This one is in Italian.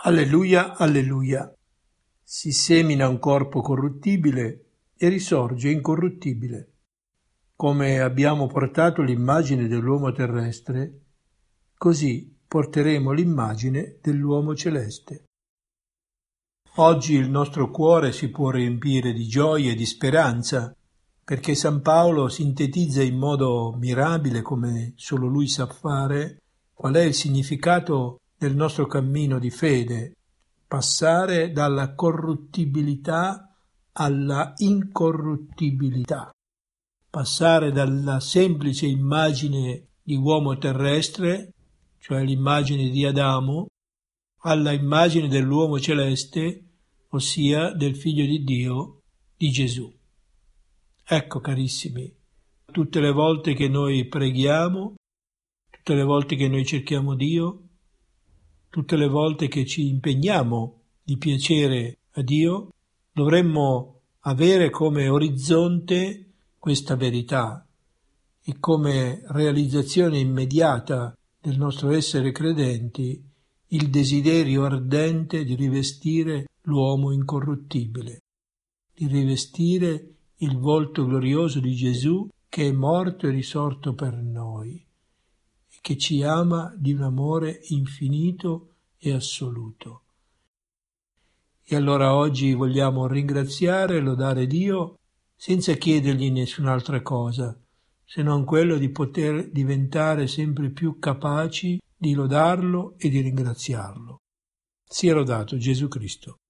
Alleluia, alleluia. Si semina un corpo corruttibile e risorge incorruttibile. Come abbiamo portato l'immagine dell'uomo terrestre, così porteremo l'immagine dell'uomo celeste. Oggi il nostro cuore si può riempire di gioia e di speranza, perché San Paolo sintetizza in modo mirabile, come solo lui sa fare, qual è il significato del nostro cammino di fede: passare dalla corruttibilità alla incorruttibilità, passare dalla semplice immagine di uomo terrestre, cioè l'immagine di Adamo, alla immagine dell'uomo celeste, ossia del Figlio di Dio, di Gesù. Ecco, carissimi, tutte le volte che noi preghiamo, tutte le volte che noi cerchiamo Dio, tutte le volte che ci impegniamo di piacere a Dio, dovremmo avere come orizzonte questa verità e come realizzazione immediata del nostro essere credenti il desiderio ardente di rivestire l'uomo incorruttibile, di rivestire il volto glorioso di Gesù che è morto e risorto per noi e che ci ama di un amore infinito e assoluto. E allora oggi vogliamo ringraziare e lodare Dio senza chiedergli nessun'altra cosa, se non quello di poter diventare sempre più capaci di lodarlo e di ringraziarlo. Sia lodato Gesù Cristo.